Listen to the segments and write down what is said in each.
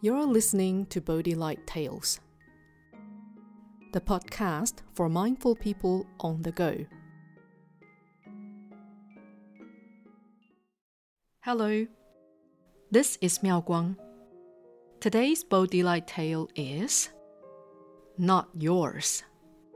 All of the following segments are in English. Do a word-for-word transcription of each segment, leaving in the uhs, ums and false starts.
You're listening to Bodhi Light Tales, the podcast for mindful people on the go. Hello, this is Miao Guang. Today's Bodhi Light Tale is Not Yours.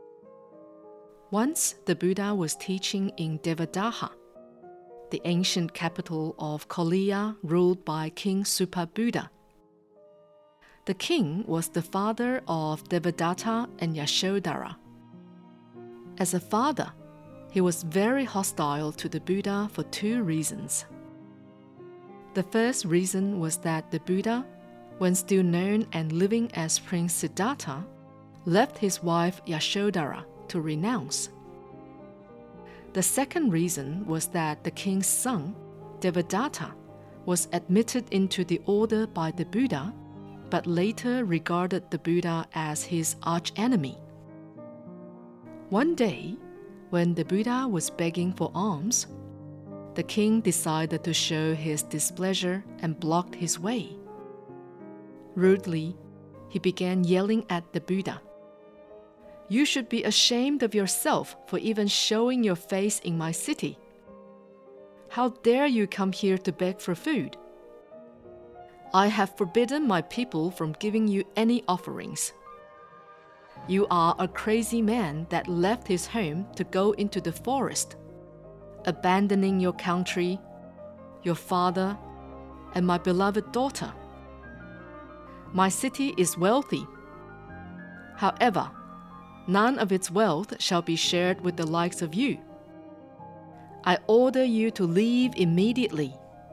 Once the Buddha was teaching in Devadaha, the ancient capital of Kauliya ruled by King Supabuddha. The king was the father of Devadatta and Yashodhara. As a father, he was very hostile to the Buddha for two reasons. The first reason was that the Buddha, when still known and living as Prince Siddhartha, left his wife Yashodhara to renounce. The second reason was that the king's son, Devadatta, was admitted into the order by the Buddha, but later regarded the Buddha as his archenemy. One day, when the Buddha was begging for alms, the king decided to show his displeasure and blocked his way. Rudely, he began yelling at the Buddha, "You should be ashamed of yourself for even showing your face in my city. How dare you come here to beg for food? I have forbidden my people from giving you any offerings. You are a crazy man that left his home to go into the forest, abandoning your country, your father, and my beloved daughter. My city is wealthy. However, none of its wealth shall be shared with the likes of you. I order you to leave immediately."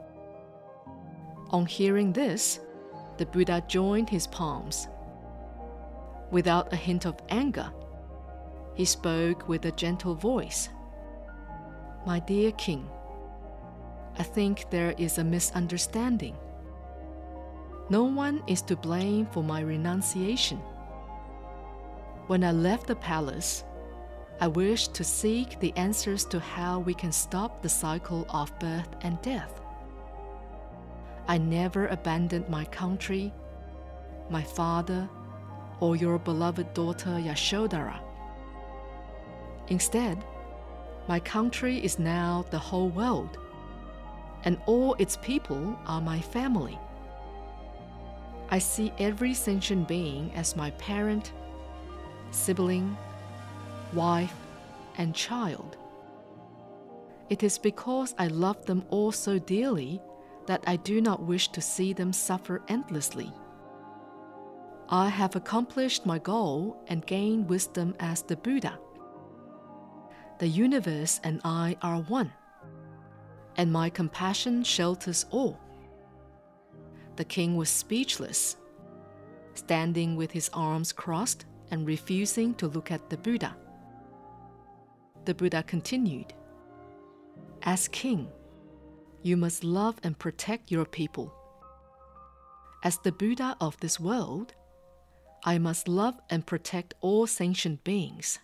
On hearing this, the Buddha joined his palms. Without a hint of anger, he spoke with a gentle voice. "My dear king, I think there is a misunderstanding. No one is to blame for my renunciation. When I left the palace, I wished to seek the answers to how we can stop the cycle of birth and death. I never abandoned my country, my father, or your beloved daughter Yashodhara. Instead, my country is now the whole world, and all its people are my family. I see every sentient being as my parent, sibling, wife, and child. It is because I love them all so dearly that I do not wish to see them suffer endlessly. I have accomplished my goal and gained wisdom as the Buddha. The universe and I are one, and my compassion shelters all." The king was speechless, standing with his arms crossed and refusing to look at the Buddha. The Buddha continued, "As king, you must love and protect your people. As the Buddha of this world, I must love and protect all sentient beings.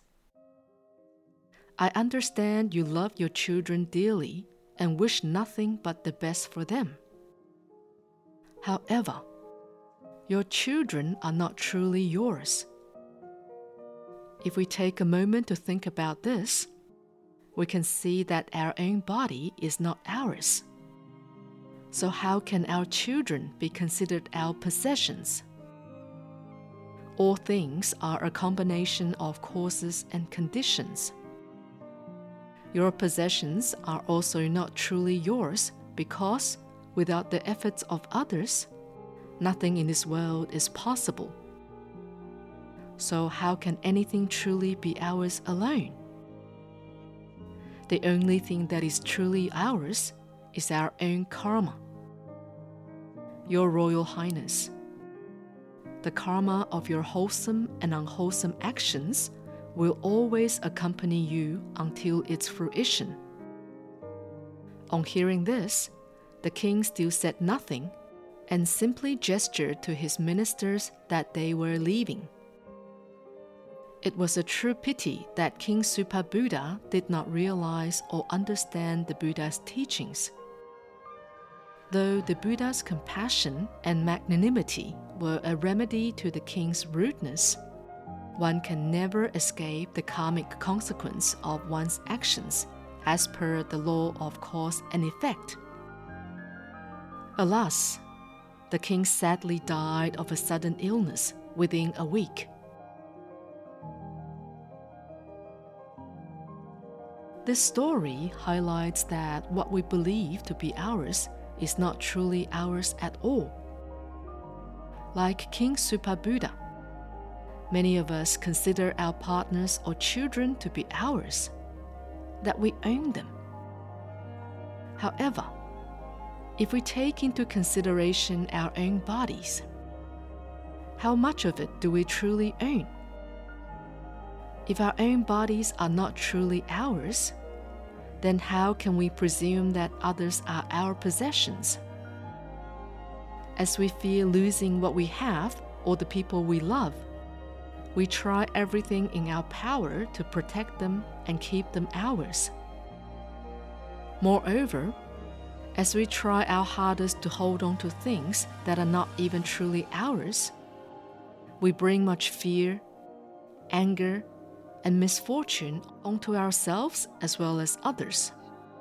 I understand you love your children dearly and wish nothing but the best for them. However, your children are not truly yours. If we take a moment to think about this, we can see that our own body is not ours. So how can our children be considered our possessions? All things are a combination of causes and conditions. Your possessions are also not truly yours because, without the efforts of others, nothing in this world is possible. So how can anything truly be ours alone? The only thing that is truly ours is our own karma. Your Royal Highness, the karma of your wholesome and unwholesome actions will always accompany you until its fruition." On hearing this, the king still said nothing and simply gestured to his ministers that they were leaving. It was a true pity that King Supabuddha did not realize or understand the Buddha's teachings. Though the Buddha's compassion and magnanimity were a remedy to the king's rudeness, one can never escape the karmic consequence of one's actions as per the law of cause and effect. Alas, the king sadly died of a sudden illness within a week. This story highlights that what we believe to be ours is not truly ours at all. Like King Supabuddha, many of us consider our partners or children to be ours, that we own them. However, if we take into consideration our own bodies, how much of it do we truly own? If our own bodies are not truly ours, then how can we presume that others are our possessions? As we fear losing what we have or the people we love, we try everything in our power to protect them and keep them ours. Moreover, as we try our hardest to hold on to things that are not even truly ours, we bring much fear, anger, and misfortune onto ourselves as well as others.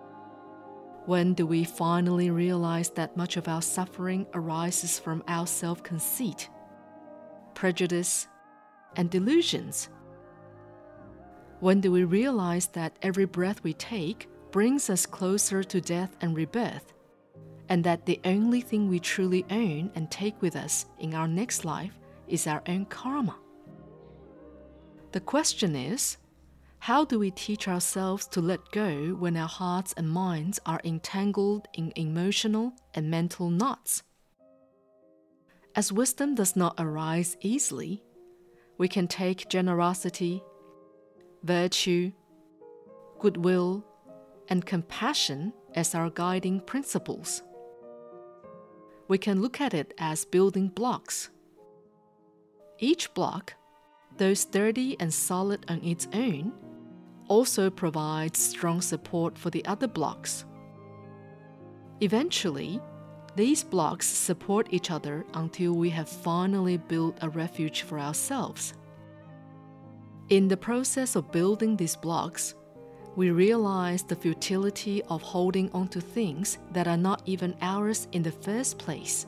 When do we finally realize that much of our suffering arises from our self-conceit, prejudice, and delusions? When do we realize that every breath we take brings us closer to death and rebirth, and that the only thing we truly own and take with us in our next life is our own karma? The question is, how do we teach ourselves to let go when our hearts and minds are entangled in emotional and mental knots? As wisdom does not arise easily, we can take generosity, virtue, goodwill, and compassion as our guiding principles. We can look at it as building blocks. Each block, though sturdy and solid on its own, also provides strong support for the other blocks. Eventually, these blocks support each other until we have finally built a refuge for ourselves. In the process of building these blocks, we realize the futility of holding on to things that are not even ours in the first place.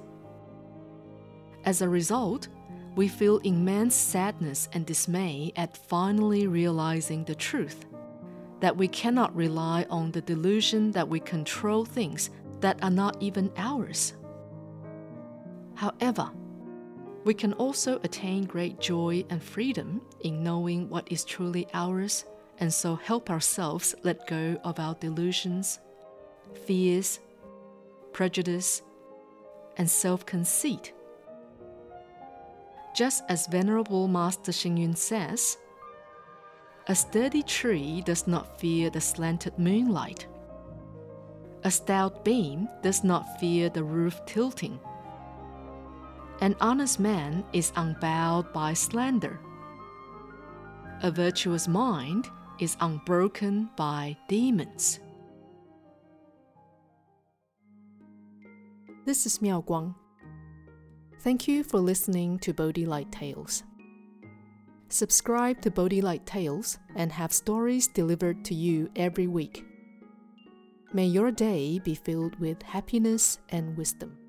As a result, we feel immense sadness and dismay at finally realizing the truth, that we cannot rely on the delusion that we control things that are not even ours. However, we can also attain great joy and freedom in knowing what is truly ours, and so help ourselves let go of our delusions, fears, prejudice, and self-conceit. Just as Venerable Master Xing Yun says, a sturdy tree does not fear the slanted moonlight. A stout beam does not fear the roof tilting. An honest man is unbowed by slander. A virtuous mind is unbroken by demons. This is Miao Guang. Thank you for listening to Bodhi Light Tales. Subscribe to Bodhi Light Tales and have stories delivered to you every week. May your day be filled with happiness and wisdom.